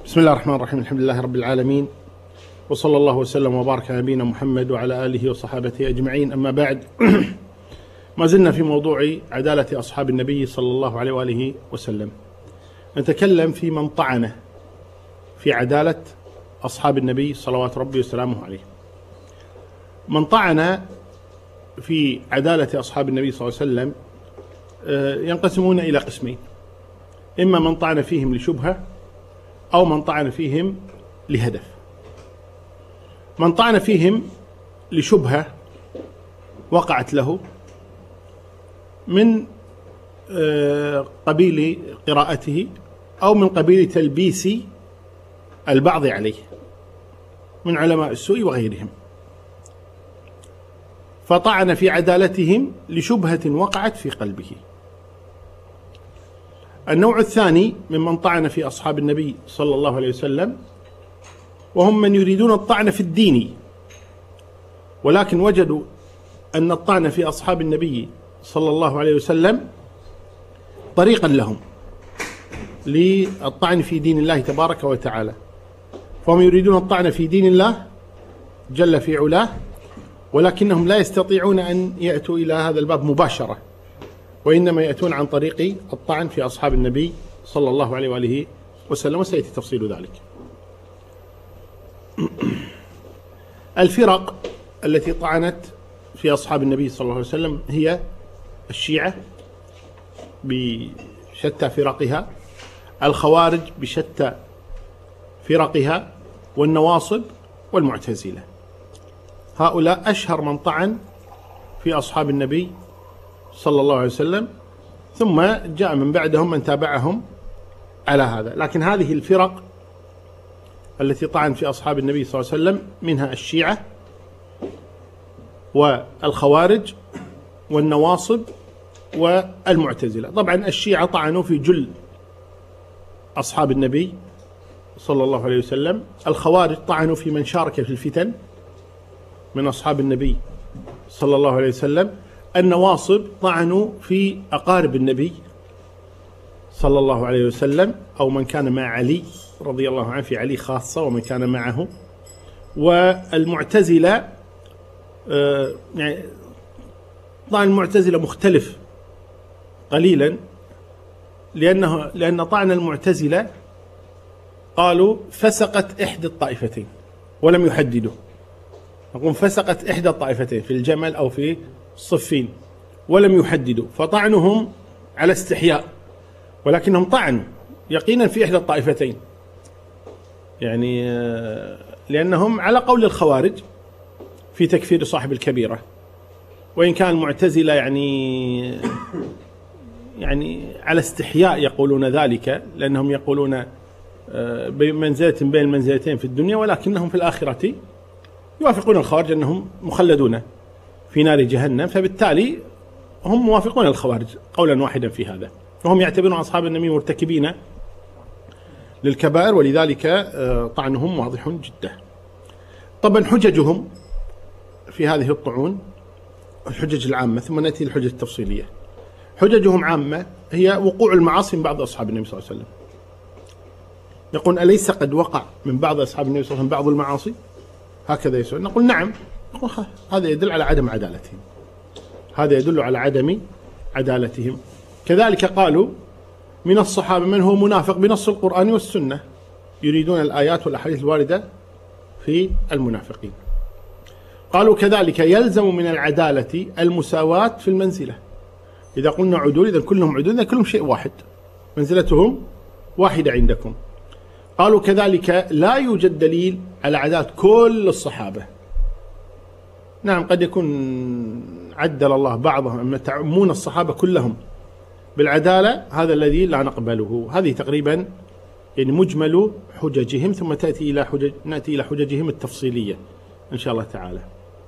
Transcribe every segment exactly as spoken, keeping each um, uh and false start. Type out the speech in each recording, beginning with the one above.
بسم الله الرحمن الرحيم. الحمد لله رب العالمين، وصلى الله وسلم وبارك على نبينا محمد وعلى آله وصحابته أجمعين. أما بعد، ما زلنا في موضوع عدالة أصحاب النبي صلى الله عليه وآله وسلم. نتكلم في من طعن في عدالة أصحاب النبي صلوات ربي وسلامه عليه. من طعن في عدالة أصحاب النبي صلى الله عليه وسلم ينقسمون إلى قسمين: إما من طعن فيهم لشبهة، أو من طعن فيهم لهدف. من طعن فيهم لشبهة وقعت له من قبيل قراءته أو من قبيل تلبيس البعض عليه من علماء السوء وغيرهم، فطعن في عدالتهم لشبهة وقعت في قلبه. النوع الثاني ممن طعن في أصحاب النبي صلى الله عليه وسلم، وهم من يريدون الطعن في الدين، ولكن وجدوا أن الطعن في أصحاب النبي صلى الله عليه وسلم طريقا لهم للطعن في دين الله تبارك وتعالى، فهم يريدون الطعن في دين الله جل في علاه، ولكنهم لا يستطيعون أن يأتوا إلى هذا الباب مباشرة، وإنما يأتون عن طريق الطعن في أصحاب النبي صلى الله عليه وآله وسلم، وسيأتي تفصيل ذلك. الفرق التي طعنت في أصحاب النبي صلى الله عليه وسلم هي الشيعة بشتى فرقها، الخوارج بشتى فرقها، والنواصب والمعتزلة. هؤلاء أشهر من طعن في أصحاب النبي صلى الله عليه وسلم، ثم جاء من بعدهم من تابعهم على هذا. لكن هذه الفرق التي طعن في أصحاب النبي صلى الله عليه وسلم منها الشيعة والخوارج والنواصب والمعتزلة. طبعا الشيعة طعنوا في جل أصحاب النبي صلى الله عليه وسلم، الخوارج طعنوا في من شارك في الفتن من أصحاب النبي صلى الله عليه وسلم، النواصب طعنوا في أقارب النبي صلى الله عليه وسلم أو من كان مع علي رضي الله عنه، في علي خاصة ومن كان معه. والمعتزلة آه يعني طعن المعتزلة مختلف قليلا، لأنه لأن طعن المعتزلة قالوا فسقت إحدى الطائفتين ولم يحددوا. نقول فسقت إحدى الطائفتين في الجمل أو في الصفين ولم يحددوا، فطعنهم على استحياء، ولكنهم طعنوا يقينا في إحدى الطائفتين، يعني لأنهم على قول الخوارج في تكفير صاحب الكبيرة، وإن كان المعتزلة يعني يعني على استحياء يقولون ذلك، لأنهم يقولون بمنزلة بين المنزلتين في الدنيا، ولكنهم في الآخرة يوافقون الخوارج أنهم مخلدون في نار جهنم، فبالتالي هم موافقون الخوارج قولا واحدا في هذا، وهم يعتبرون أصحاب النبي مرتكبين للكبائر، ولذلك طعنهم واضح جدا. طبعا حججهم في هذه الطعون الحجج العامة، ثم نأتي للحجج التفصيلية. حججهم عامة هي وقوع المعاصي من بعض أصحاب النبي صلى الله عليه وسلم. يقول أليس قد وقع من بعض أصحاب النبي صلى الله عليه وسلم بعض المعاصي؟ هكذا يسأل. نقول نعم. نقول هذا يدل على عدم عدالتهم، هذا يدل على عدم عدالتهم. كذلك قالوا من الصحابة من هو منافق بنص القرآن والسنة، يريدون الآيات والأحاديث الواردة في المنافقين. قالوا كذلك يلزم من العدالة المساواة في المنزلة. إذا قلنا عدول إذا كلهم عدول، إذا كلهم شيء واحد، منزلتهم واحدة عندكم. قالوا كذلك لا يوجد دليل على عدالة كل الصحابة. نعم قد يكون عدل الله بعضهم، أما تعمون الصحابة كلهم بالعدالة هذا الذي لا نقبله. هذه تقريبا يعني مجمل حججهم، ثم تأتي إلى حجج نأتي إلى حججهم التفصيلية إن شاء الله تعالى.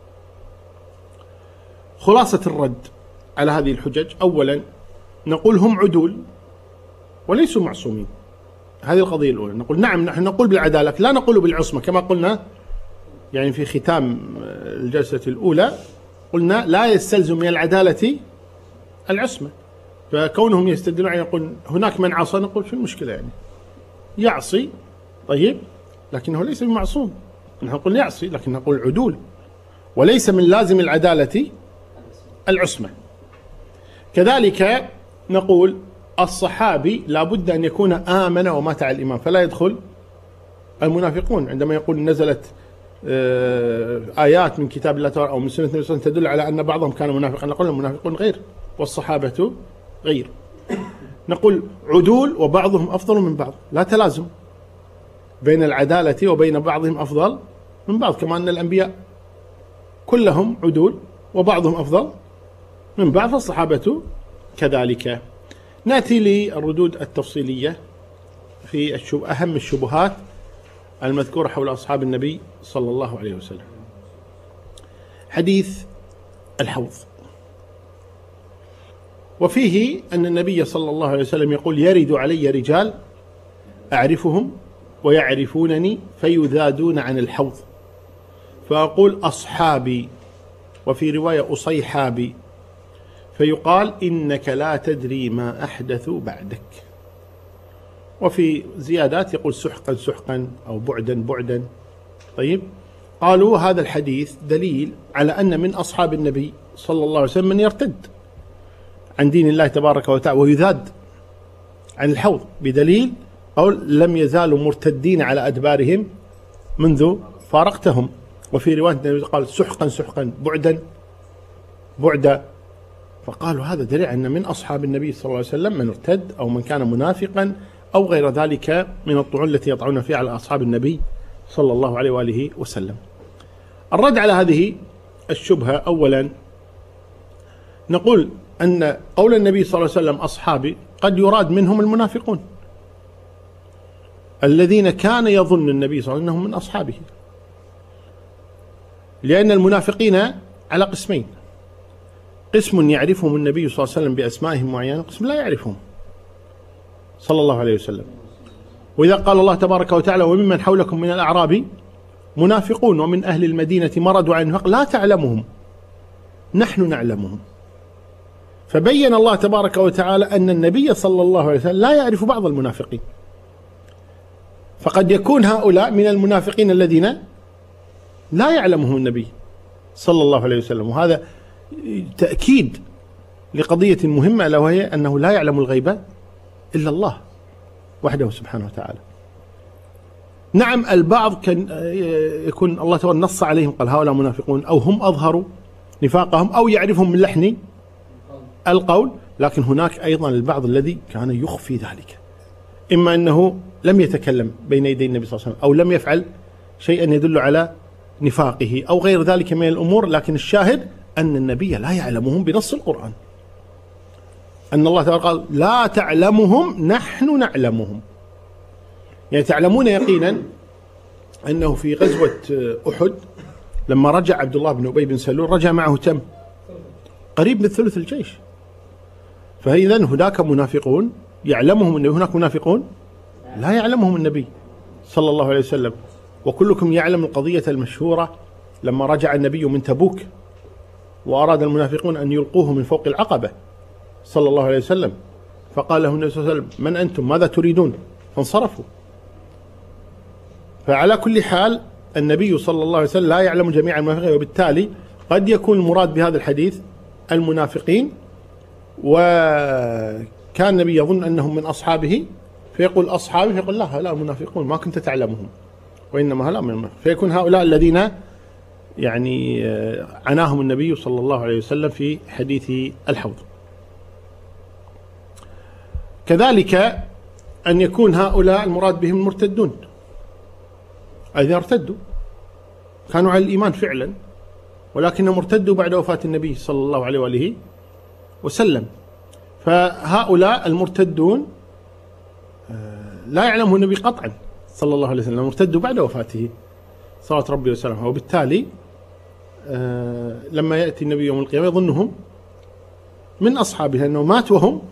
خلاصة الرد على هذه الحجج: أولا نقول هم عدول وليسوا معصومين، هذه القضية الأولى. نقول نعم نحن نقول بالعدالة، لا نقول بالعصمة، كما قلنا يعني في ختام الجلسة الأولى قلنا لا يستلزم من العدالة العصمة، فكونهم يستدلون يعني يقول هناك من عصى، نقول شو المشكلة يعني يعصي طيب، لكنه ليس بمعصوم. نحن نقول يعصي، لكن نقول عدول، وليس من لازم العدالة العصمة. كذلك نقول الصحابي لا بد أن يكون آمن ومات على الإيمان، فلا يدخل المنافقون. عندما يقول نزلت آيات من كتاب الله أو من سنة النبي صلى الله عليه وسلم تدل على أن بعضهم كان منافقا، نقول المنافقون غير والصحابة غير. نقول عدول وبعضهم أفضل من بعض، لا تلازم بين العدالة وبين بعضهم أفضل من بعض، كما أن الأنبياء كلهم عدول وبعضهم أفضل من بعض، فالصحابة كذلك. نأتي للردود التفصيلية في أهم الشبهات المذكورة حول أصحاب النبي صلى الله عليه وسلم. حديث الحوض، وفيه أن النبي صلى الله عليه وسلم يقول: يرد علي رجال أعرفهم ويعرفونني فيذادون عن الحوض، فأقول أصحابي، وفي رواية أصيحابي، فيقال إنك لا تدري ما أحدثوا بعدك. وفي زيادات يقول سحقا سحقا أو بعدا بعدا. طيب، قالوا هذا الحديث دليل على أن من أصحاب النبي صلى الله عليه وسلم من يرتد عن دين الله تبارك وتعالى ويذاد عن الحوض، بدليل قول لم يزالوا مرتدين على أدبارهم منذ فارقتهم. وفي رواية النبي قال سحقا سحقا بعدا بعدا، فقالوا هذا دليل أن من أصحاب النبي صلى الله عليه وسلم من ارتد أو من كان منافقا أو غير ذلك من الطعون التي يطعون فيها على أصحاب النبي صلى الله عليه وآله وسلم. الرد على هذه الشبهة: أولا نقول أن قول النبي صلى الله عليه وسلم أصحابي قد يراد منهم المنافقون الذين كان يظن النبي صلى الله عليه وسلم أنهم من أصحابه، لأن المنافقين على قسمين: قسم يعرفهم النبي صلى الله عليه وسلم بأسمائهم معينة، قسم لا يعرفهم صلى الله عليه وسلم. وإذا قال الله تبارك وتعالى: وممن حولكم من الأعراب منافقون ومن أهل المدينة مرضوا على النفاق لا تعلمهم نحن نعلمهم، فبين الله تبارك وتعالى أن النبي صلى الله عليه وسلم لا يعرف بعض المنافقين، فقد يكون هؤلاء من المنافقين الذين لا يعلمهم النبي صلى الله عليه وسلم. وهذا تأكيد لقضية مهمة، ألا وهي أنه لا يعلم الغيب إلا الله وحده سبحانه وتعالى. نعم، البعض كان يكون الله تعالى نص عليهم قال هؤلاء منافقون، أو هم أظهروا نفاقهم، أو يعرفهم من لحن القول، لكن هناك أيضا البعض الذي كان يخفي ذلك، إما أنه لم يتكلم بين يدي النبي صلى الله عليه وسلم، أو لم يفعل شيئا يدل على نفاقه، أو غير ذلك من الأمور، لكن الشاهد أن النبي لا يعلمهم بنص القرآن، أن الله تعالى قال لا تعلمهم نحن نعلمهم. يعني تعلمون يقينا أنه في غزوة أحد لما رجع عبد الله بن أبي بن سلول رجع معه تم قريب من ثلث الجيش، فإذا هناك منافقون يعلمهم النبي، هناك منافقون لا يعلمهم النبي صلى الله عليه وسلم. وكلكم يعلم القضية المشهورة لما رجع النبي من تبوك وأراد المنافقون أن يلقوه من فوق العقبة صلى الله عليه وسلم، فقال له النبي صلى الله عليه وسلم من أنتم ماذا تريدون، فانصرفوا. فعلى كل حال النبي صلى الله عليه وسلم لا يعلم جميع المنافقين، وبالتالي قد يكون المراد بهذا الحديث المنافقين، وكان النبي يظن أنهم من أصحابه فيقول أصحابه، فيقول لا هؤلاء المنافقون ما كنت تعلمهم وإنما هؤلاء من المنافقين، فيكون هؤلاء الذين يعني عناهم النبي صلى الله عليه وسلم في حديث الحوض. كذلك أن يكون هؤلاء المراد بهم المرتدون، إذا ارتدوا كانوا على الإيمان فعلا ولكنهم ارتدوا بعد وفاة النبي صلى الله عليه وآله وسلم، فهؤلاء المرتدون لا يعلمه النبي قطعا صلى الله عليه وسلم، ارتدوا بعد وفاته صلوات ربي وسلامه، وبالتالي لما يأتي النبي يوم القيامة يظنهم من أصحابه لأنه مات وهم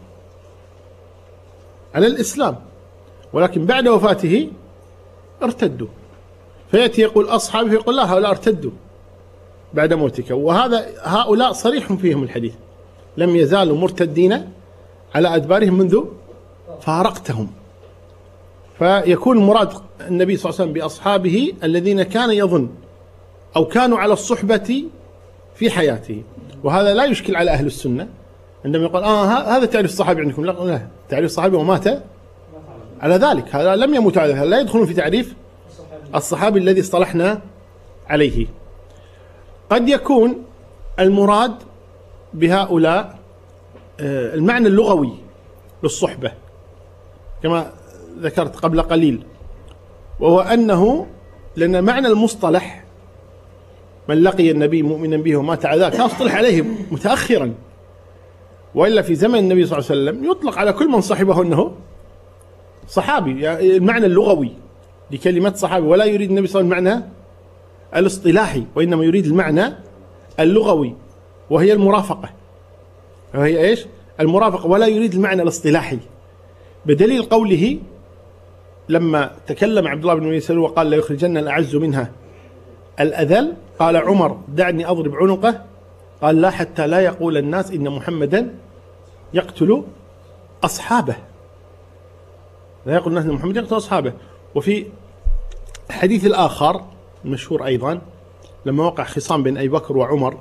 على الإسلام، ولكن بعد وفاته ارتدوا، فيأتي يقول أصحابه يقول لا هؤلاء ارتدوا بعد موتك. وهذا هؤلاء صريح فيهم الحديث، لم يزالوا مرتدين على أدبارهم منذ فارقتهم، فيكون المراد النبي صلى الله عليه وسلم بأصحابه الذين كان يظن أو كانوا على الصحبة في حياته. وهذا لا يشكل على أهل السنة عندما يقول آه هذا تعريف الصحابي عندكم. لا, لا تعريف الصحابي ومات على ذلك، هذا لم يموت على ذلك، لا يدخلون في تعريف الصحابي الذي اصطلحنا عليه. قد يكون المراد بهؤلاء المعنى اللغوي للصحبة كما ذكرت قبل قليل، وهو أنه لأن معنى المصطلح من لقي النبي مؤمنا به ومات على ذلك كان اصطلح عليه متأخرا، وإلا في زمن النبي صلى الله عليه وسلم يطلق على كل من صحبه أنه صحابي، يعني المعنى اللغوي لكلمة صحابي، ولا يريد النبي صلى الله عليه وسلم المعنى الاصطلاحي، وإنما يريد المعنى اللغوي وهي المرافقة، وهي إيش؟ المرافقة، ولا يريد المعنى الاصطلاحي، بدليل قوله لما تكلم عبد الله بن أبي سلول وقال لا يخرجن الأعز منها الأذل، قال عمر دعني أضرب عنقه، قال لا حتى لا يقول الناس إن محمدا يقتل أصحابه، لا يقول الناس إن محمدا يقتل أصحابه. وفي الحديث الآخر المشهور أيضا لما وقع خصام بين أبي بكر وعمر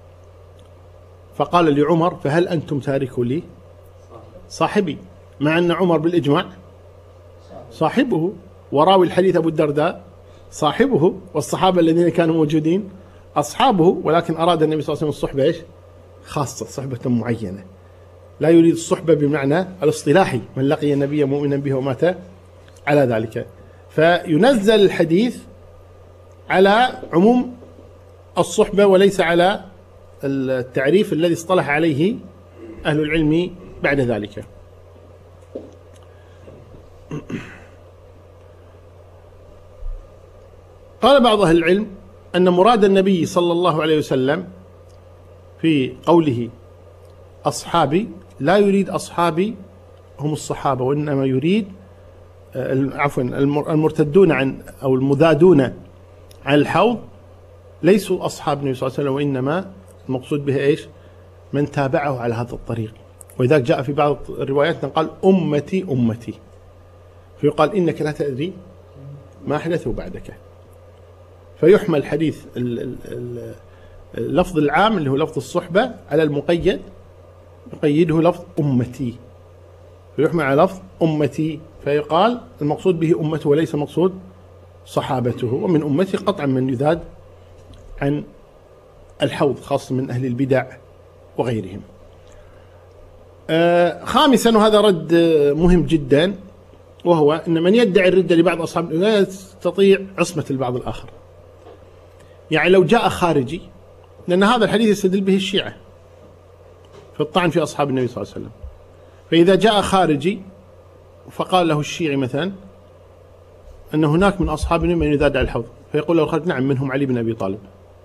فقال لعمر فهل أنتم تاركوا لي صاحبي، مع أن عمر بالإجماع صاحبه، وراوي الحديث أبو الدرداء صاحبه، والصحابة الذين كانوا موجودين أصحابه، ولكن أراد النبي صلى الله عليه وسلم الصحبة إيش؟ خاصة، صحبة معينة، لا يريد الصحبة بمعنى الاصطلاحي من لقي النبي مؤمنا به ومات على ذلك. فينزل الحديث على عموم الصحبة وليس على التعريف الذي اصطلح عليه أهل العلم بعد ذلك. قال بعض أهل العلم أن مراد النبي صلى الله عليه وسلم في قوله أصحابي لا يريد أصحابي هم الصحابة، وإنما يريد عفوا المرتدون عن أو المذادون عن الحوض ليسوا أصحاب النبي صلى الله عليه وسلم، وإنما المقصود به إيش؟ من تابعه على هذا الطريق. ولذلك جاء في بعض الروايات قال أمتي أمتي، فيقال إنك لا تدري ما أحدثوا بعدك، فيحمل حديث اللفظ العام اللي هو لفظ الصحبة على المقيد، يقيده لفظ أمتي، فيحمل على لفظ أمتي، فيقال المقصود به أمته وليس مقصود صحابته. ومن أمتي قطعا من يذاد عن الحوض خاصة من أهل البدع وغيرهم. آه خامسا، وهذا رد مهم جدا، وهو أن من يدعي الردة لبعض أصحاب لا يستطيع عصمة البعض الآخر. يعني لو جاء خارجي، لأن هذا الحديث يستدل به الشيعة في الطعن في أصحاب النبي صلى الله عليه وسلم، فإذا جاء خارجي فقال له الشيعي مثلا أن هناك من أصحاب النبي من يذاد على الحوض، فيقول له الخارج نعم منهم علي بن أبي طالب.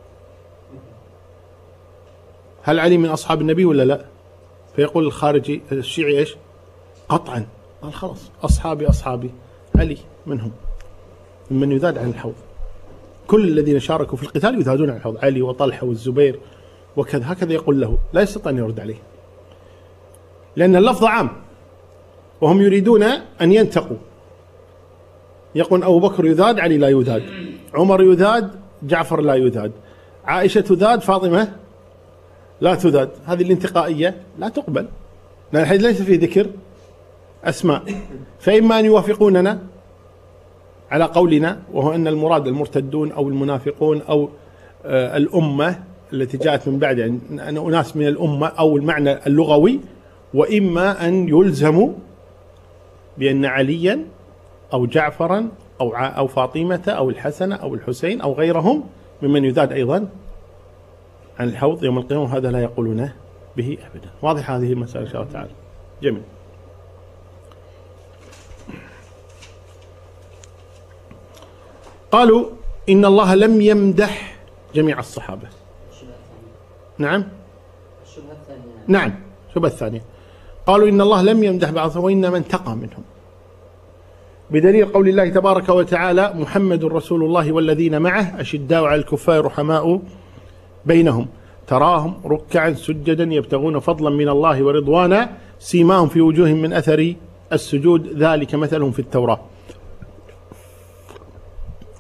هل علي من أصحاب النبي ولا لا؟ فيقول الخارجي الشيعي إيش؟ قطعا، قال خلاص أصحابي أصحابي علي منهم من يذاد عن الحوض، كل الذين شاركوا في القتال يذادون عن الحوض، علي وطلحة والزبير وكذا، هكذا يقول له، لا يستطيع أن يرد عليه، لأن اللفظ عام وهم يريدون أن ينتقوا، يقول أبو بكر يذاد علي لا يذاد، عمر يذاد جعفر لا يذاد، عائشة تذاد فاطمة لا تذاد. هذه الانتقائية لا تقبل، لأن الحديث ليس فيه ذكر أسماء، فإما أن يوافقوننا على قولنا وهو أن المراد المرتدون أو المنافقون أو آه الأمة التي جاءت من بعد، يعني أناس من الأمة أو المعنى اللغوي، وإما أن يلزموا بأن عليا أو جعفرا أو أو فاطمة أو الحسن أو الحسين أو غيرهم ممن يذاد أيضا عن الحوض يوم القيامة، هذا لا يقولونه به أبدا. واضح هذه المسألة إن شاء الله تعالى. جميل. قالوا إن الله لم يمدح جميع الصحابة. نعم الشبهة الثانية. نعم الشبهة الثانية، قالوا إن الله لم يمدح بعضهم وإنما انتقى منهم، بدليل قول الله تبارك وتعالى محمد رسول الله والذين معه أشداء على الكفار رحماء بينهم تراهم ركعا سجدا يبتغون فضلا من الله ورضوانا سيماهم في وجوههم من أثر السجود ذلك مثلهم في التوراة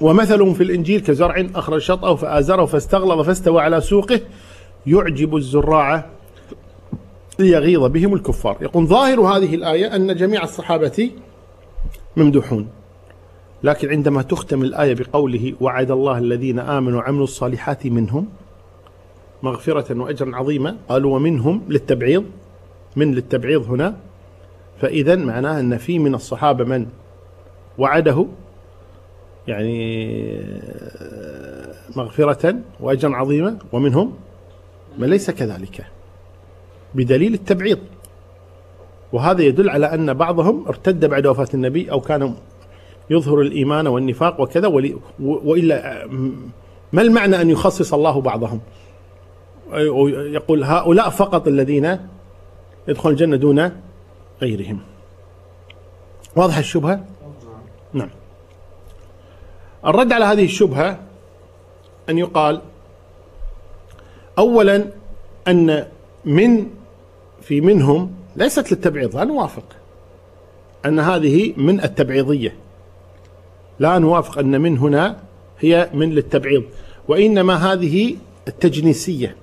ومثلهم في الإنجيل كزرع أخرج شطأه فآزره فاستغلظ فاستوى على سوقه يعجب الزراع ليغيظ بهم الكفار. يقول ظاهر هذه الآية أن جميع الصحابة ممدوحون، لكن عندما تختم الآية بقوله وعد الله الذين آمنوا وعملوا الصالحات منهم مغفرة وأجرا عظيما، قالوا ومنهم للتبعيض، من للتبعيض هنا، فإذا معناه أن في من الصحابة من وعده يعني مغفرة وأجرا عظيما، ومنهم من ليس كذلك بدليل التبعيض. وهذا يدل على أن بعضهم ارتد بعد وفاة النبي أو كان يظهر الإيمان والنفاق وكذا، وإلا ما المعنى أن يخصص الله بعضهم ويقول هؤلاء فقط الذين يدخلون الجنة دون غيرهم؟ واضح الشبهة؟ نعم. الرد على هذه الشبهة أن يقال أولا أن من في منهم ليست للتبعيض، لا نوافق أن هذه من التبعيضية، لا نوافق أن من هنا هي من للتبعيض، وإنما هذه التجنيسية،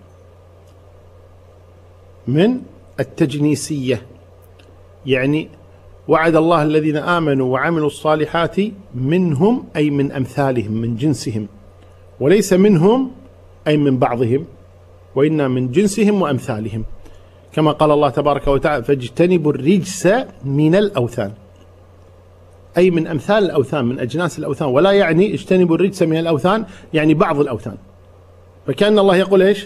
من التجنيسية، يعني وعد الله الذين آمنوا وعملوا الصالحات منهم أي من أمثالهم من جنسهم، وليس منهم أي من بعضهم، وإنما من جنسهم وأمثالهم، كما قال الله تبارك وتعالى فاجتنبوا الرجس من الأوثان، أي من أمثال الأوثان من أجناس الأوثان، ولا يعني اجتنبوا الرجس من الأوثان يعني بعض الأوثان. فكأن الله يقول إيش؟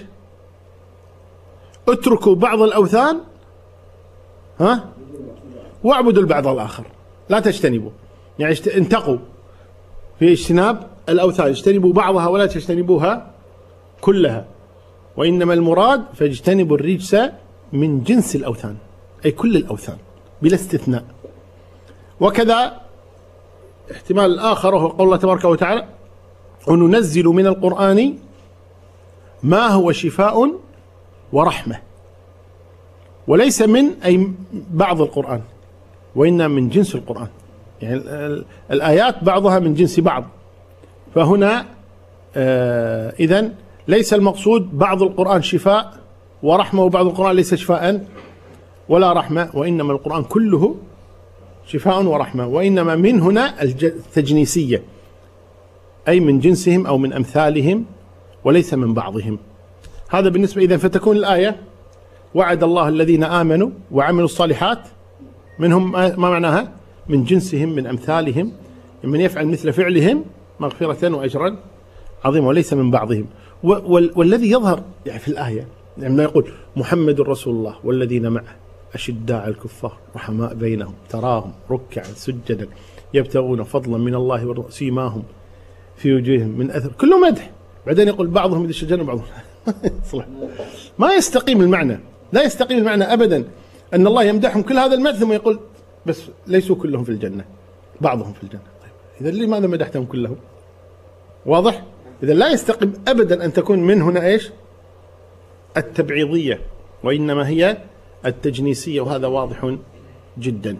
اتركوا بعض الأوثان ها واعبدوا البعض الآخر، لا تجتنبوا، يعني انتقوا في اجتناب الأوثان، اجتنبوا بعضها ولا تجتنبوها كلها، وإنما المراد فاجتنبوا الرجس من جنس الأوثان أي كل الأوثان بلا استثناء. وكذا احتمال الآخر وهو قول الله تبارك وتعالى وننزل من القرآن ما هو شفاء ورحمة، وليس من أي بعض القرآن، وإنما من جنس القرآن، يعني الآيات بعضها من جنس بعض. فهنا آه إذن ليس المقصود بعض القرآن شفاء ورحمة وبعض القرآن ليس شفاء ولا رحمة، وإنما القرآن كله شفاء ورحمة، وإنما من هنا التجنيسية أي من جنسهم أو من أمثالهم وليس من بعضهم. هذا بالنسبة إذن، فتكون الآية وعد الله الذين آمنوا وعملوا الصالحات منهم ما معناها؟ من جنسهم من أمثالهم، من يفعل مثل فعلهم مغفرة وأجرا عظيما، وليس من بعضهم. والذي يظهر يعني في الآية لما يقول محمد رسول الله والذين معه أشداء على الكفار رحماء بينهم تراهم ركعا سجدا يبتغون فضلا من الله وسيماهم في وجوههم من أثر، كله مدح، بعدين يقول بعضهم يدش الجنة وبعضهم ما يستقيم المعنى، لا يستقيم المعنى أبدا أن الله يمدحهم كل هذا المدح ثم يقول بس ليسوا كلهم في الجنة بعضهم في الجنة. طيب إذا لماذا مدحتهم كلهم؟ واضح؟ إذا لا يستقيم أبدا أن تكون من هنا إيش؟ التبعيضية، وإنما هي التجنيسية، وهذا واضح جدا.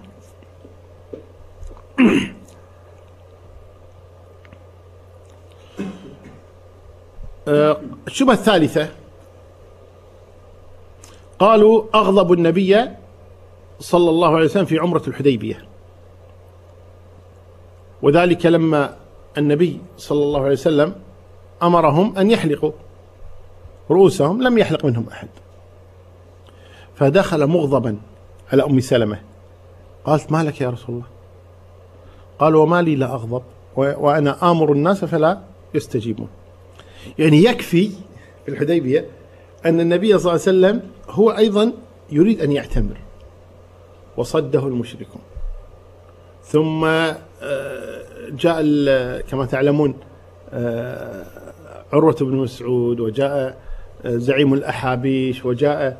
الشبهة الثالثة قالوا أغضب النبي صلى الله عليه وسلم في عمرة الحديبية، وذلك لما النبي صلى الله عليه وسلم أمرهم أن يحلقوا رؤوسهم، لم يحلق منهم أحد، فدخل مغضبا على أم سلمة، قالت ما لك يا رسول الله؟ قال وما لي لا أغضب وأنا آمر الناس فلا يستجيبون. يعني يكفي في الحديبية أن النبي صلى الله عليه وسلم هو أيضا يريد أن يعتمر وصده المشركون، ثم جاء كما تعلمون عروة بن مسعود، وجاء زعيم الأحابيش، وجاء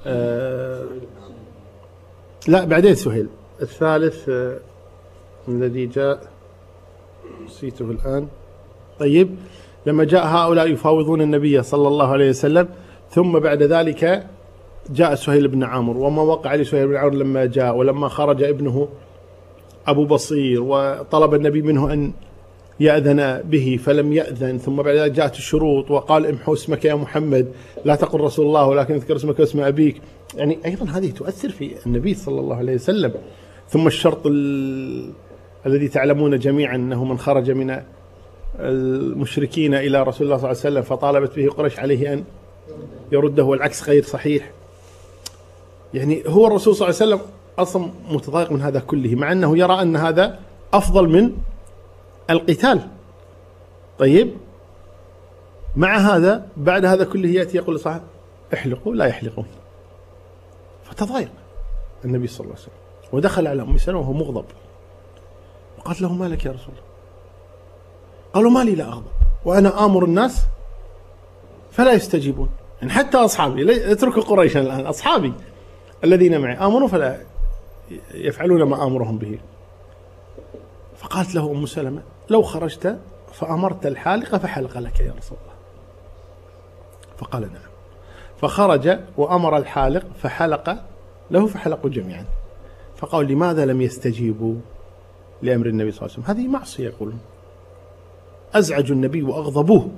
لا بعدين سهيل الثالث الذي جاء نسيته الآن. طيب لما جاء هؤلاء يفاوضون النبي صلى الله عليه وسلم، ثم بعد ذلك جاء سهيل بن عمرو، وما وقع لسهيل بن عمرو لما جاء، ولما خرج ابنه أبو بصير وطلب النبي منه أن يأذن به فلم يأذن، ثم بعد ذلك جاءت الشروط وقال امحو اسمك يا محمد، لا تقل رسول الله ولكن اذكر اسمك واسم أبيك. يعني أيضا هذه تؤثر في النبي صلى الله عليه وسلم. ثم الشرط ال... الذي تعلمون جميعا أنه من خرج من المشركين إلى رسول الله صلى الله عليه وسلم فطالبت به قريش عليه أن يرده، والعكس غير صحيح. يعني هو الرسول صلى الله عليه وسلم أصلا متضايق من هذا كله، مع أنه يرى أن هذا أفضل من القتال. طيب مع هذا بعد هذا كله يأتي يقول لصاحبه احلقوا، لا يحلقون، فتضايق النبي صلى الله عليه وسلم ودخل على أم سلمة وهو مغضب وقالت له ما لك يا رسول الله؟ قالوا ما لي لا أغضب وأنا آمر الناس فلا يستجيبون. يعني حتى أصحابي، اتركوا قريشا الآن، أصحابي الذين معي آمروا فلا يفعلون ما آمرهم به. فقالت له أم سلمة لو خرجت فأمرت الحالقة فحلق لك يا رسول الله. فقال نعم، فخرج وأمر الحالق فحلق له فحلقوا جميعا. فقال لماذا لم يستجيبوا لأمر النبي صلى الله عليه وسلم؟ هذه معصية يقولون، أزعجوا النبي وأغضبوه،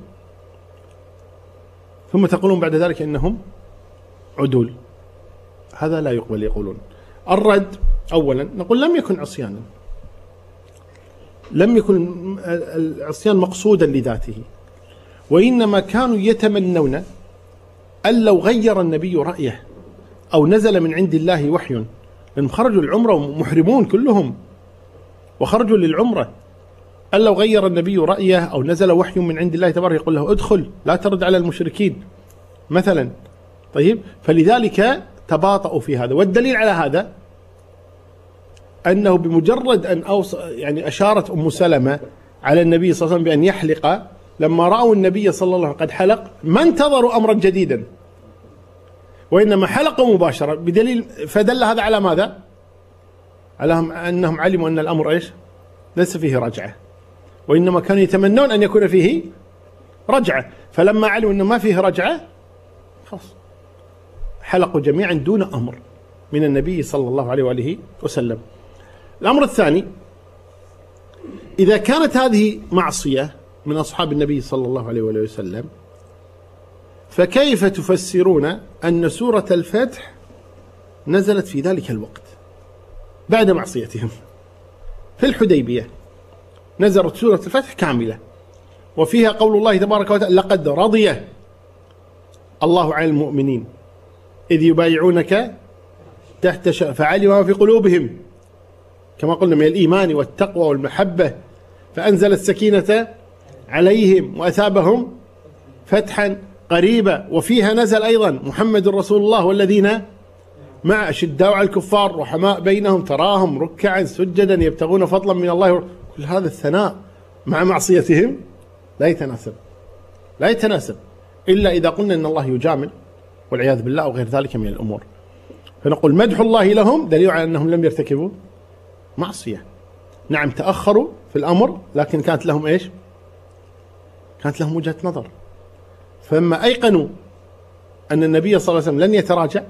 ثم تقولون بعد ذلك إنهم عدول. هذا لا يقبل. يقولون الرد أولا نقول لم يكن عصيانا، لم يكن العصيان مقصودا لذاته، وإنما كانوا يتمنون أن لو غير النبي رأيه أو نزل من عند الله وحي، لأنهم خرجوا العمرة ومحرمون كلهم وخرجوا للعمرة، أن لو غير النبي رأيه أو نزل وحي من عند الله تبارك يقول له ادخل لا ترد على المشركين مثلا. طيب فلذلك تباطؤوا في هذا. والدليل على هذا أنه بمجرد أن أوص... يعني أشارت أم سلمة على النبي صلى الله عليه وسلم بأن يحلق، لما رأوا النبي صلى الله عليه وسلم قد حلق ما انتظروا أمرا جديدا، وإنما حلقوا مباشرة، بدليل فدل هذا على ماذا؟ على أنهم علموا أن الأمر إيش؟ ليس فيه رجعة، وإنما كانوا يتمنون أن يكون فيه رجعة. فلما علموا أنه ما فيه رجعة خلاص حلقوا جميعا دون أمر من النبي صلى الله عليه وآله وسلم. الأمر الثاني، إذا كانت هذه معصية من أصحاب النبي صلى الله عليه وآله وسلم، فكيف تفسرون أن سورة الفتح نزلت في ذلك الوقت بعد معصيتهم؟ في الحديبية نزلت سورة الفتح كاملة، وفيها قول الله تبارك وتعالى لقد رضي الله عن المؤمنين إذ يبايعونك تحت شجرة فعلم ما في قلوبهم كما قلنا من الإيمان والتقوى والمحبة فأنزل السكينة عليهم وأثابهم فتحا قريبا. وفيها نزل أيضا محمد رسول الله والذين مع أشداء على الكفار رحماء بينهم تراهم ركعا سجدا يبتغون فضلا من الله. كل هذا الثناء مع معصيتهم لا يتناسب، لا يتناسب إلا إذا قلنا أن الله يجامل والعياذ بالله أو غير ذلك من الأمور. فنقول مدح الله لهم دليل على أنهم لم يرتكبوا معصية. نعم تأخروا في الأمر لكن كانت لهم إيش؟ كانت لهم وجهة نظر. فلما أيقنوا أن النبي صلى الله عليه وسلم لن يتراجع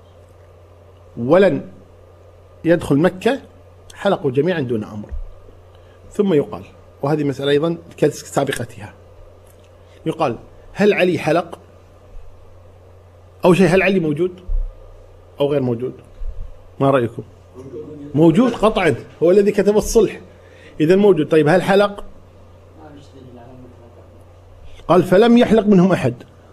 ولن يدخل مكة حلقوا جميعا دون أمر. ثم يقال، وهذه مسألة أيضا كسابقتها، يقال هل علي حلق؟ أو شيء هل علي موجود أو غير موجود؟ ما رأيكم؟ موجود قطعا، هو الذي كتب الصلح، إذا موجود. طيب هل حلق؟ قال فلم يحلق منهم أحد،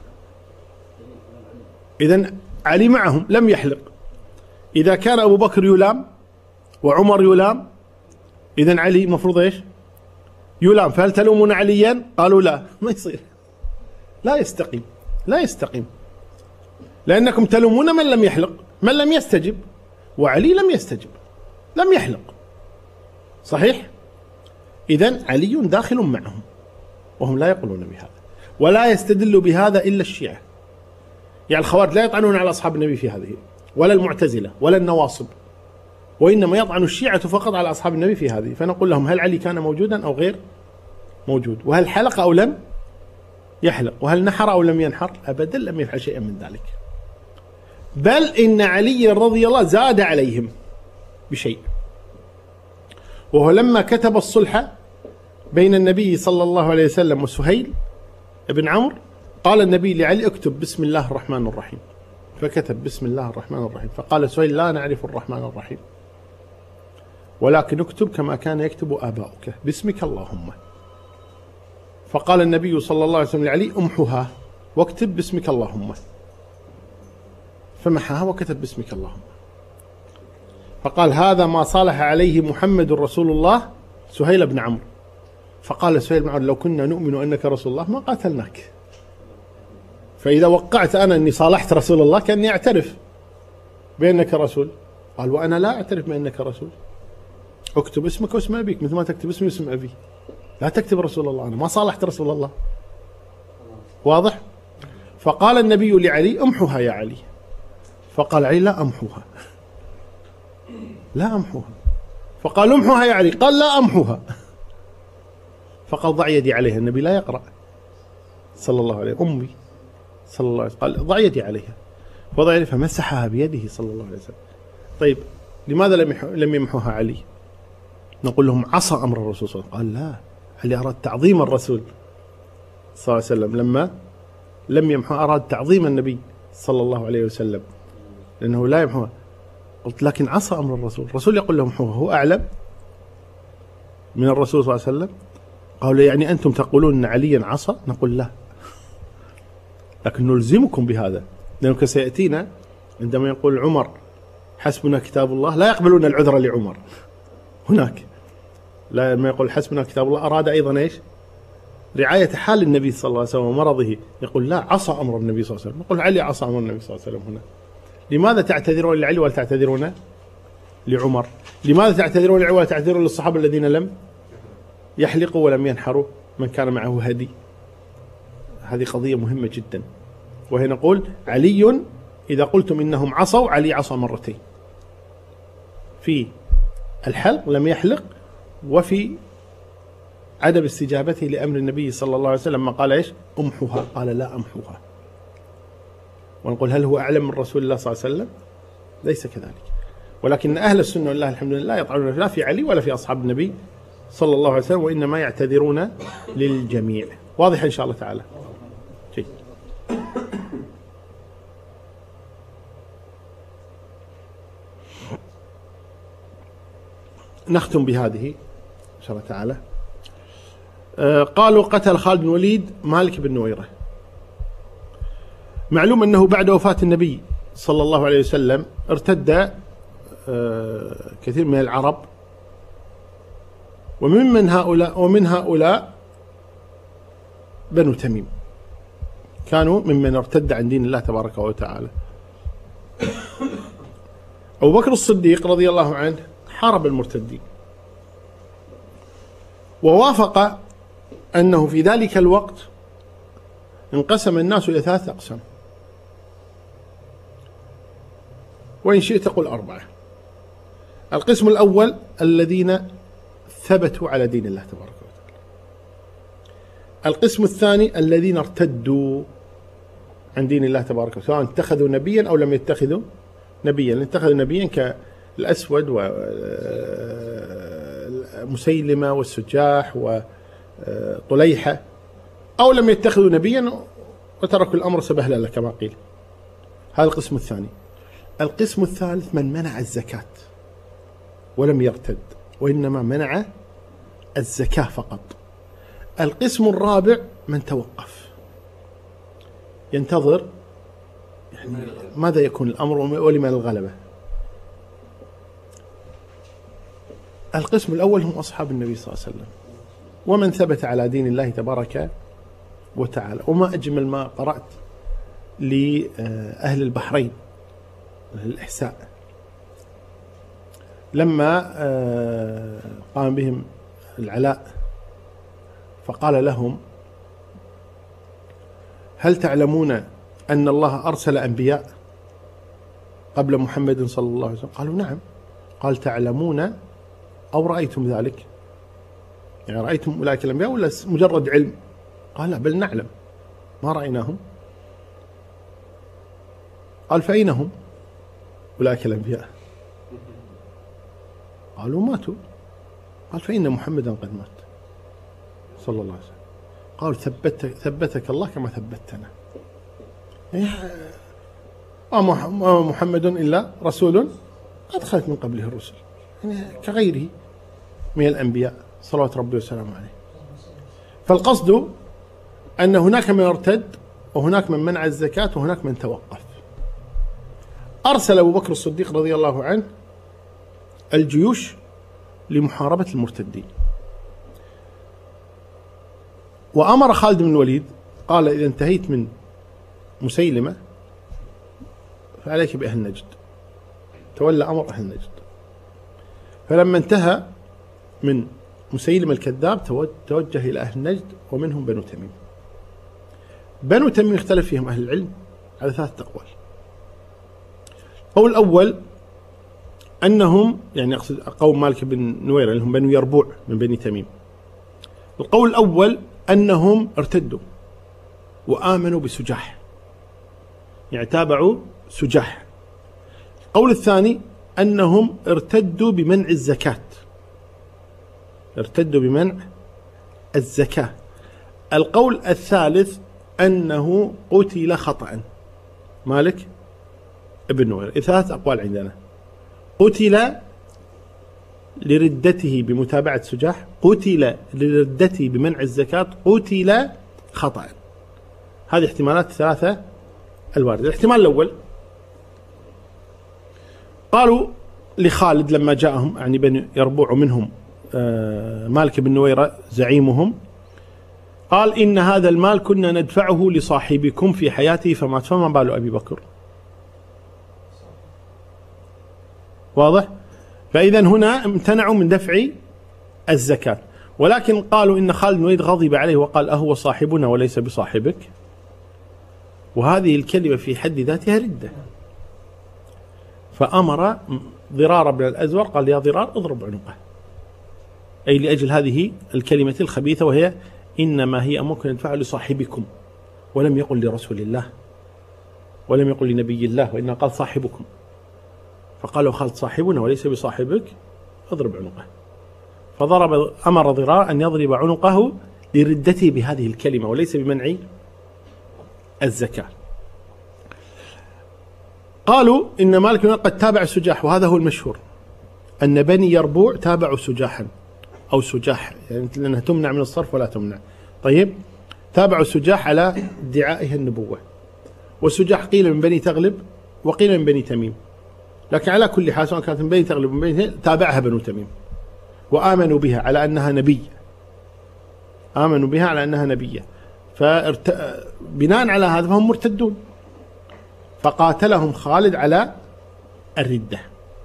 إذن علي معهم لم يحلق. إذا كان أبو بكر يلام وعمر يلام إذن علي مفروض إيش؟ يلام. فهل تلومون عليا؟ قالوا لا، ما يصير، لا يستقيم، لا يستقيم، لأنكم تلومون من لم يحلق، من لم يستجب، وعلي لم يستجب، لم يحلق، صحيح؟ إذن علي داخل معهم، وهم لا يقولون بهذا، ولا يستدل بهذا إلا الشيعة. يعني الخوارج لا يطعنون على أصحاب النبي في هذه، ولا المعتزلة ولا النواصب، وإنما يطعن الشيعة فقط على أصحاب النبي في هذه. فنقول لهم هل علي كان موجودا أو غير موجود؟ وهل حلق أو لم يحلق؟ وهل نحر أو لم ينحر؟ أبدا لم يفعل شيئا من ذلك، بل إن علي رضي الله زاد عليهم بشيء، وهو لما كتب الصلح بين النبي صلى الله عليه وسلم وسهيل بن عمرو، قال النبي لعلي اكتب بسم الله الرحمن الرحيم، فكتب بسم الله الرحمن الرحيم، فقال سهيل لا نعرف الرحمن الرحيم ولكن اكتب كما كان يكتب آباؤك باسمك اللهم. فقال النبي صلى الله عليه وسلم لعلي امحها واكتب باسمك اللهم، فمحاها وكتب باسمك اللهم. فقال هذا ما صالح عليه محمد رسول الله سهيل بن عمرو. فقال سهيل بن عمرو لو كنا نؤمن أنك رسول الله ما قاتلناك، فإذا وقعت أنا أني صالحت رسول الله كأني أعترف بأنك رسول. قال وأنا لا أعترف بأنك رسول، اكتب اسمك واسم أبيك مثل ما تكتب اسمي واسم أبي، لا تكتب رسول الله، أنا ما صالحت رسول الله. واضح؟ فقال النبي لعلي امحوها يا علي، فقال علي لا أمحوها، لا أمحوها. فقال امحوها يا علي، قال لا أمحوها. فقال ضع يدي عليها، النبي لا يقرأ صلى الله عليه وسلم، أمي صلى الله عليه وسلم، قال ضع يدي عليها، فضع يدي فمسحها بيده صلى الله عليه وسلم. طيب لماذا لم لم يمحوها علي؟ نقول لهم عصى أمر الرسول صلى الله عليه وسلم. قال لا، علي أراد تعظيم الرسول صلى الله عليه وسلم، لما لم يمحوها أراد تعظيم النبي صلى الله عليه وسلم لأنه لا يمحوها. قلت لكن عصى أمر الرسول، الرسول يقول لهم محوها، هو أعلم من الرسول صلى الله عليه وسلم؟ قالوا يعني أنتم تقولون أن عليا عصى؟ نقول لا، لكن نلزمكم بهذا، لأنه سيأتينا عندما يقول عمر حسبنا كتاب الله لا يقبلون العذر لعمر هناك، لا لما يقول حسبنا كتاب الله أراد أيضا إيش؟ رعاية حال النبي صلى الله عليه وسلم ومرضه، يقول لا عصى أمر النبي صلى الله عليه وسلم، نقول علي عصى أمر النبي صلى الله عليه وسلم. هنا لماذا تعتذرون لعلي ولا تعتذرون لعمر؟ لماذا تعتذرون لعلي ولا تعتذرون للصحابة الذين لم يحلقوا ولم ينحروا من كان معه هدي؟ هذه قضية مهمة جدا. وهي نقول علي إذا قلتم إنهم عصوا، علي عصى مرتين، في الحلق لم يحلق، وفي عدم استجابته لأمر النبي صلى الله عليه وسلم ما قال إيش؟ أمحوها، قال لا أمحوها. ونقول هل هو أعلم من رسول الله صلى الله عليه وسلم؟ ليس كذلك، ولكن أهل السنة والله الحمد لله لا يطعنون لا في علي ولا في أصحاب النبي صلى الله عليه وسلم، وإنما يعتذرون للجميع. واضح إن شاء الله تعالى. جيد. نختم بهذه إن شاء الله تعالى. آه قالوا قتل خالد بن الوليد مالك بن نويرة. معلوم أنه بعد وفاة النبي صلى الله عليه وسلم ارتد آه كثير من العرب، ومن هؤلاء ومن هؤلاء بنو تميم، كانوا ممن ارتد عن دين الله تبارك وتعالى. أبو بكر الصديق رضي الله عنه حارب المرتدين، ووافق أنه في ذلك الوقت انقسم الناس إلى ثلاث أقسام، وإن شئت قل أربعة. القسم الأول الذين ثبتوا على دين الله تبارك وتعالى. القسم الثاني الذين ارتدوا عن دين الله تبارك وتعالى، سواء اتخذوا نبيا أو لم يتخذوا نبيا. اتخذوا نبيا كالأسود ومسيلمة والسجاح وطليحة، أو لم يتخذوا نبيا وتركوا الأمر سبهلله كما قيل. هذا القسم الثاني. القسم الثالث من منع الزكاة ولم يرتد، وإنما منع الزكاة فقط. القسم الرابع من توقف ينتظر يعني ماذا يكون الأمر ولمن الغلبة. القسم الأول هم أصحاب النبي صلى الله عليه وسلم ومن ثبت على دين الله تبارك وتعالى. وما أجمل ما قرأت لأهل البحرين الإحساء لما قام بهم العلاء فقال لهم هل تعلمون أن الله أرسل أنبياء قبل محمد صلى الله عليه وسلم؟ قالوا نعم. قال تعلمون أو رأيتم ذلك؟ يعني رأيتم أولئك الأنبياء ولا مجرد علم؟ قال لا بل نعلم ما رأيناهم. قال فأين هم أولئك الأنبياء؟ قالوا ماتوا. قال فإن محمدا قد مات. صلى الله عليه وسلم. قالوا ثبتك, ثبتك الله كما ثبتنا. وما محمد إلا رسول قد خلت من قبله الرسل، يعني كغيره من الأنبياء صلوات ربي وسلامه عليه. فالقصد أن هناك من ارتد، وهناك من منع الزكاة، وهناك من توقف. أرسل أبو بكر الصديق رضي الله عنه الجيوش لمحاربة المرتدين، وأمر خالد بن الوليد قال: إذا انتهيت من مسيلمة فعليك بأهل نجد. تولى أمر أهل نجد. فلما انتهى من مسيلمة الكذاب توجه إلى أهل نجد، ومنهم بنو تميم. بنو تميم اختلف فيهم أهل العلم على ثلاثة أقوال. القول الأول أنهم، يعني أقصد قوم مالك بن نويرة اللي هم بنو يربوع من بني تميم. القول الأول أنهم ارتدوا وآمنوا بسجاح، يعني تابعوا سجاح. القول الثاني أنهم ارتدوا بمنع الزكاة، ارتدوا بمنع الزكاة. القول الثالث أنه قتل خطأ مالك ابن نويرة. ثلاث أقوال عندنا: قتل لردته بمتابعة سجاح، قتل لردته بمنع الزكاة، قتل خطأ. هذه احتمالات الثلاثة الواردة. الاحتمال الأول قالوا لخالد لما جاءهم، يعني بني يربوع منهم مالك بن نويرة زعيمهم، قال: إن هذا المال كنا ندفعه لصاحبكم في حياته فمات، فما بال أبي بكر. واضح؟ فإذا هنا امتنعوا من دفع الزكاة، ولكن قالوا إن خالد بن الوليد غضب عليه وقال: أهو صاحبنا وليس بصاحبك؟ وهذه الكلمة في حد ذاتها ردة. فأمر ضرار بن الأزور قال: يا ضرار اضرب عنقه، أي لأجل هذه الكلمة الخبيثة، وهي إنما هي أمركم ندفع لصاحبكم، ولم يقل لرسول الله ولم يقل لنبي الله، وإنما قال صاحبكم. فقالوا: خالد صاحبنا وليس بصاحبك، اضرب عنقه. فضرب أمر ضرار أن يضرب عنقه لردته بهذه الكلمة، وليس بمنع الزكاة. قالوا إن مالك قد تابع سجاح، وهذا هو المشهور، أن بني يربوع تابعوا سجاحا أو سجاح، يعني لأنها تمنع من الصرف ولا تمنع. طيب، تابعوا سجاح على ادعائها النبوة، والسجاح قيل من بني تغلب وقيل من بني تميم، لكن على كل حال سواء كانت من بني تغلب ومن بني تابعها بنو تميم، وآمنوا بها على أنها نبي، آمنوا بها على أنها نبية. فبناء على هذا فهم مرتدون، فقاتلهم خالد على الردة.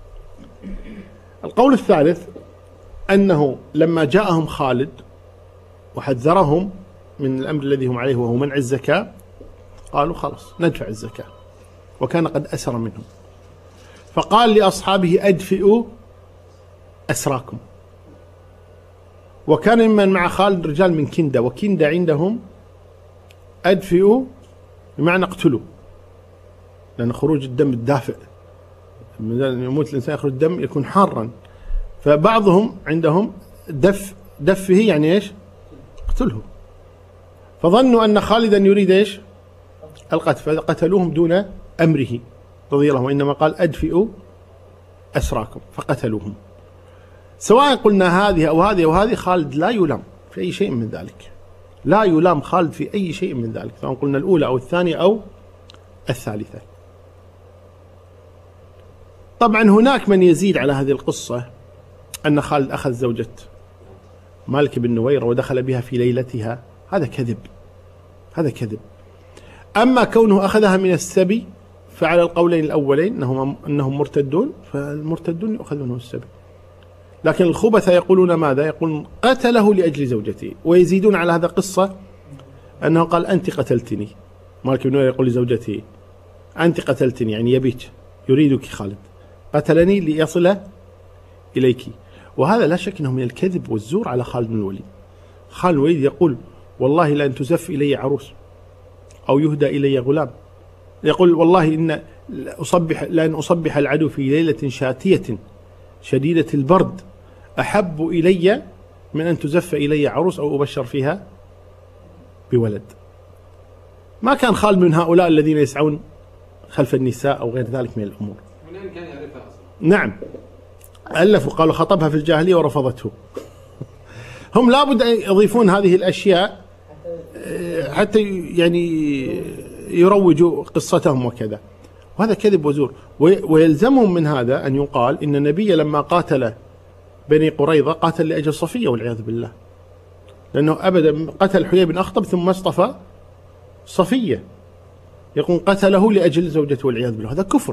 القول الثالث أنه لما جاءهم خالد وحذرهم من الأمر الذي هم عليه وهو منع الزكاة، قالوا: خلاص ندفع الزكاة، وكان قد أسر منهم. فقال لأصحابه: أدفئوا أسراكم. وكان ممن مع خالد رجال من كندة، وكندة عندهم أدفئوا بمعنى اقتلوا، لأن خروج الدم الدافئ، يموت الإنسان يخرج الدم يكون حارا، فبعضهم عندهم دف دفه يعني إيش؟ اقتله. فظنوا أن خالدا يريد إيش؟ القتل، فقتلوهم دون أمره رضي الله عنه، وإنما قال: أدفئوا أسراكم، فقتلوهم. سواء قلنا هذه أو هذه أو هذه، خالد لا يلام في أي شيء من ذلك، لا يلام خالد في أي شيء من ذلك، سواء قلنا الأولى أو الثانية أو الثالثة. طبعا هناك من يزيد على هذه القصة أن خالد أخذ زوجة مالك بن نويرة ودخل بها في ليلتها، هذا كذب، هذا كذب. أما كونه أخذها من السبي فعلى القولين الأولين أنهم, أنهم مرتدون، فالمرتدون يؤخذ منه السبي. لكن الخبث يقولون ماذا؟ يقولون قتله لأجل زوجته، ويزيدون على هذا قصة أنه قال: أنت قتلتني. مالك بن نويرة يقول لزوجته: أنت قتلتني، يعني يبيك، يريدك خالد، قتلني ليصل إليك. وهذا لا شك أنه من الكذب والزور على خالد بن الوليد. خالد بن الوليد يقول: والله لأن تزف إلي عروس أو يهدى إلي غلام، يقول: والله إن أصبح لأن أصبح العدو في ليلة شاتية شديدة البرد أحب إلي من أن تزف إلي عروس أو أبشر فيها بولد. ما كان خالد من هؤلاء الذين يسعون خلف النساء أو غير ذلك من الأمور. من أين كان يعرفها أصلا؟ نعم، ألفوا قالوا خطبها في الجاهلية ورفضته. هم لابد أن يضيفون هذه الأشياء حتى يعني يروجوا قصتهم وكذا، وهذا كذب وزور. ويلزمهم من هذا أن يقال إن النبي لما قاتل بني قريظة قاتل لأجل صفية والعياذ بالله، لأنه أبدا قتل حيي بن أخطب ثم اصطفى صفية، يقول قتله لأجل زوجته والعياذ بالله، هذا كفر.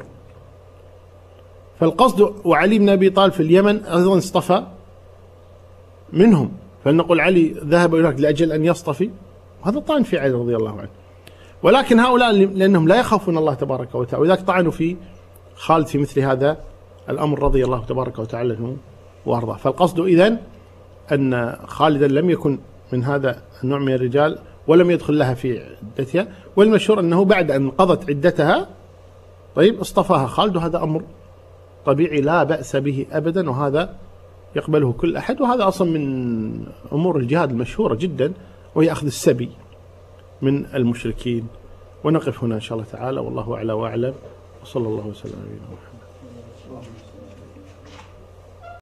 فالقصد وعلي بن أبي طالب في اليمن أيضا اصطفى منهم، فلنقول علي ذهب هناك لأجل أن يصطفي، هذا طعن في علي رضي الله عنه. ولكن هؤلاء لأنهم لا يخافون الله تبارك وتعالى، ولذلك طعنوا في خالد في مثل هذا الأمر رضي الله تبارك وتعالى عنه وأرضاه. فالقصد إذن أن خالدا لم يكن من هذا النوع من الرجال ولم يدخل لها في عدتها، والمشهور أنه بعد أن قضت عدتها طيب اصطفاها خالد، وهذا أمر طبيعي لا بأس به أبدا، وهذا يقبله كل أحد، وهذا أصلا من أمور الجهاد المشهورة جدا، وهي أخذ السبي من المشركين. ونقف هنا إن شاء الله تعالى، والله أعلى وأعلم، وصلى الله وسلم على نبينا محمد.